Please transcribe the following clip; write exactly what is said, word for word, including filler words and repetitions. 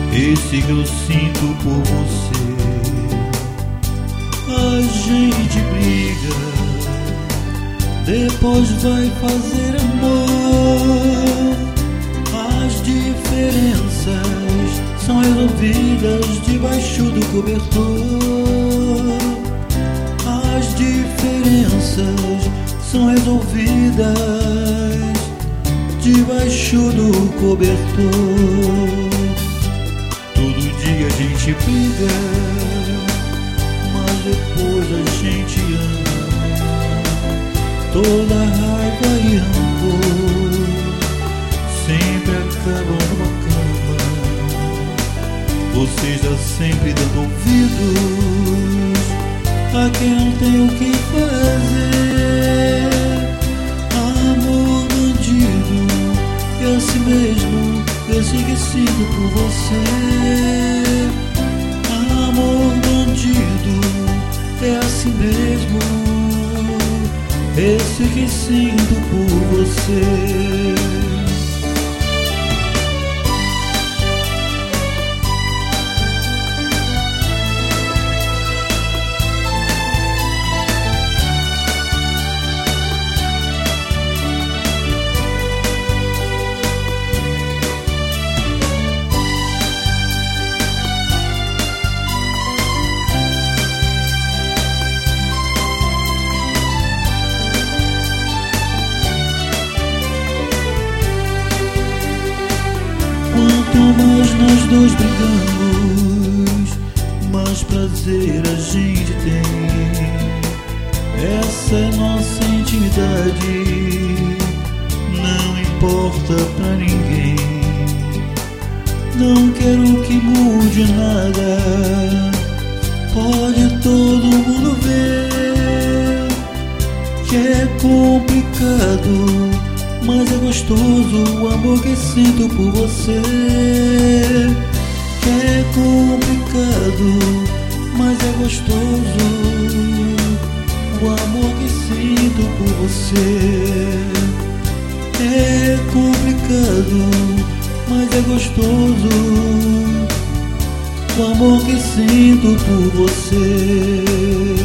esse que eu sinto por você. A gente briga, depois vai fazer amor. As diferenças são resolvidas debaixo do cobertor. As diferenças são resolvidas debaixo do cobertor. Todo dia a gente briga, mas depois a gente ama. Toda raiva e rancor sempre acabam numa cama. Você está sempre dando ouvidos a quem não tem o que fazer. Amor bandido é assim mesmo, esse que sinto por você. Amor bandido é assim mesmo, esse que sinto por você. Quanto mais nós dois brigamos, mais prazer a gente tem. Essa é nossa intimidade, não importa pra ninguém. Não quero que mude nada, pode todo mundo ver que é complicado, mas é gostoso o amor que sinto por você. É complicado, mas é gostoso o amor que sinto por você. É complicado, mas é gostoso o amor que sinto por você.